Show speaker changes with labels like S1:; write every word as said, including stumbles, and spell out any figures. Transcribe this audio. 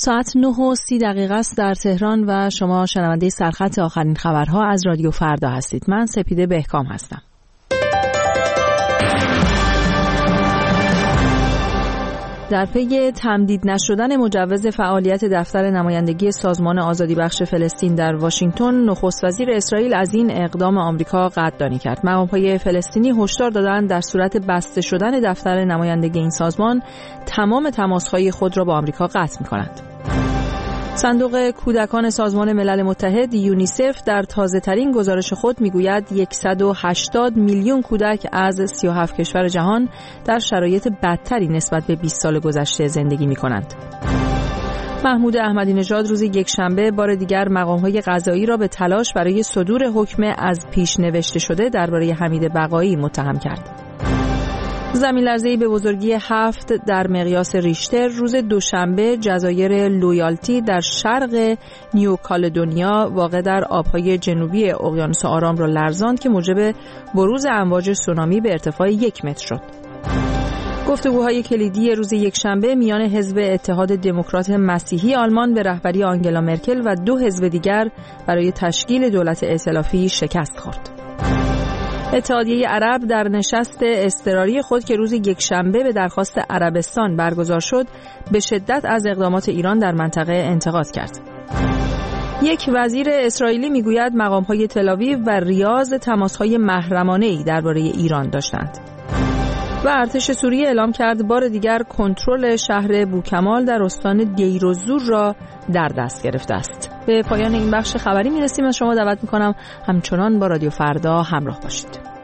S1: ساعت نه و سی دقیقه است در تهران و شما شنونده سرخط آخرین خبرها از رادیو فردا هستید. من سپیده بهکام هستم. در پی تمدید نشدن مجوز فعالیت دفتر نمایندگی سازمان آزادی بخش فلسطین در واشنگتن، نخست وزیر اسرائیل از این اقدام آمریکا قدردانی کرد. مقام‌های فلسطینی هشدار دادند در صورت بسته شدن دفتر نمایندگی این سازمان، تمام تماس‌های خود را با آمریکا قطع می‌کنند. صندوق کودکان سازمان ملل متحد یونیسف در تازه‌ترین گزارش خود میگوید صد و هشتاد میلیون کودک از سی و هفت کشور جهان در شرایط بدتری نسبت به بیست سال گذشته زندگی می‌کنند. محمود احمدی نژاد روز یکشنبه بار دیگر مقام‌های قضایی را به تلاش برای صدور حکم از پیش نوشته شده درباره حمید بقایی متهم کرد. زمین لرزه‌ای به بزرگی هفت در مقیاس ریشتر روز دوشنبه جزایر لویالتی در شرق نیوکالدونیا واقع در آبهای جنوبی اقیانوس آرام را لرزاند که موجب بروز امواج سونامی به ارتفاع یک متر شد. گفتگوهای کلیدی روز یکشنبه میان حزب اتحاد دموکرات مسیحی آلمان به رهبری آنگلا مرکل و دو حزب دیگر برای تشکیل دولت ائتلافی شکست خورد. اتحادیه عرب در نشست اضطراری خود که روز یکشنبه به درخواست عربستان برگزار شد، به شدت از اقدامات ایران در منطقه انتقاد کرد. یک وزیر اسرائیلی میگوید مقام‌های تل‌آویو و ریاض تماس‌های محرمانه‌ای درباره ایران داشتند. و ارتش سوریه اعلام کرد بار دیگر کنترل شهر بوکمال در استان دیر الزور را در دست گرفته است. به پایان این بخش خبری میرسیم. از شما دعوت میکنم همچنان با رادیو فردا همراه باشید.